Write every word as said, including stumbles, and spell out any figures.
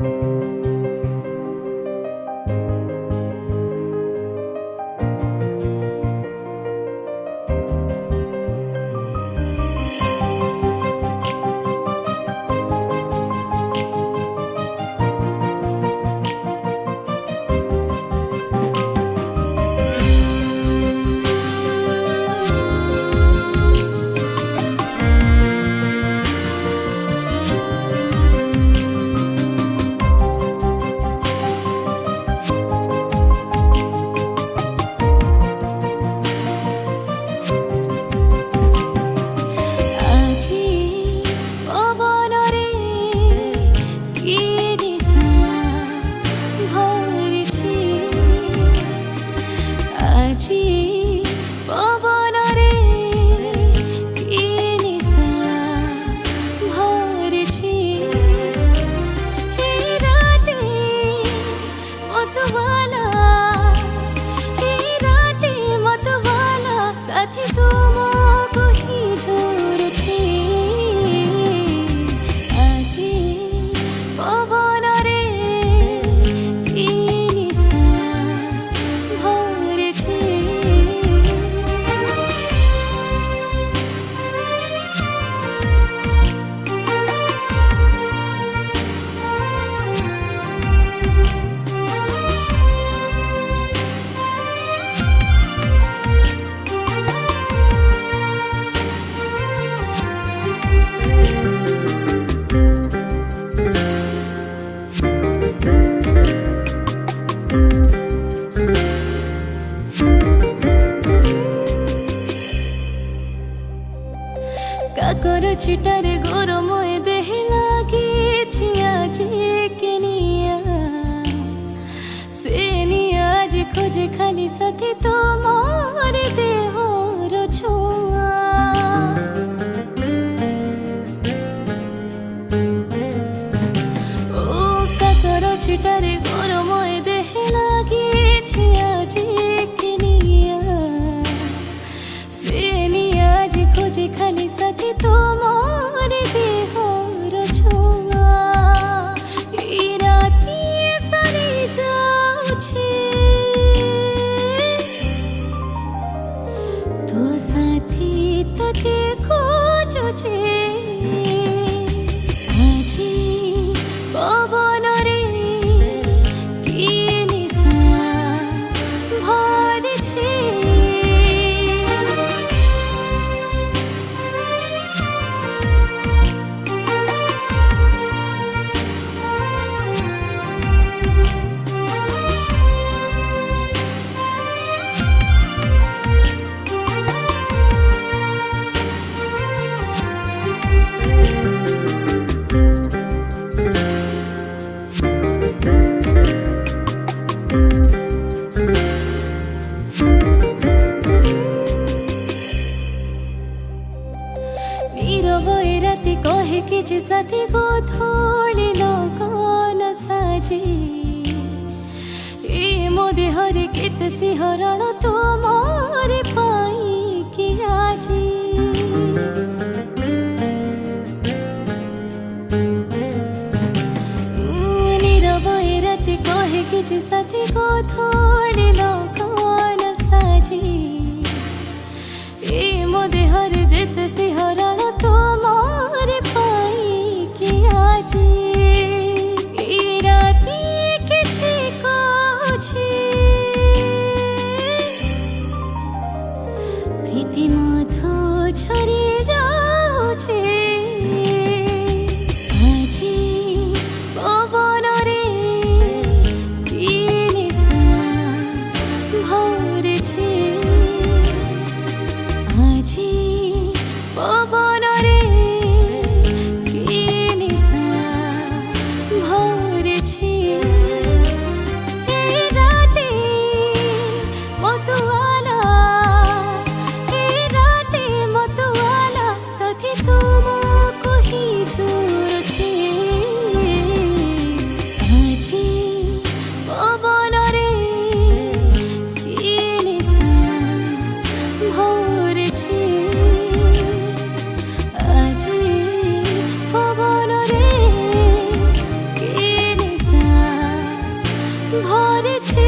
কাকর cheater গরময় দেহে লাগিছি আজি Kenya সে নিয়া আজি খোঁজে খালি সাথী তোমার দেহর ছোঁয়া ও কাকর চিটার গরময় দেহে লাগিছি আজি কেনিয়া সে নিয়া আজি খোঁজে খালি সাথী তোমার দেহর ছোঁয়া এই রাতি সরি যাଉଛି তো সাথী তোকে খোঁজুছে আজি পবনরে কি নিশা ভরেছে নীরবই রাতি কহে কিছু সাথী গোধূলি লগন সাজি এ মো দেহরে কেতে শিহରଣ তোমার পাই কি আজি নীরবই রাতি কহে কিছু সাথী গোধূলি লগন সাজি এ মো দেহরে যেতে শিহରଣ তোমার পাই কি আজি এই রাতি কিছু কହୁছি প্রীতি মধু ঝরি যাଉଛି আজি পবনরে কি নিশা ভরেছে আজি পবনরে भरिଛି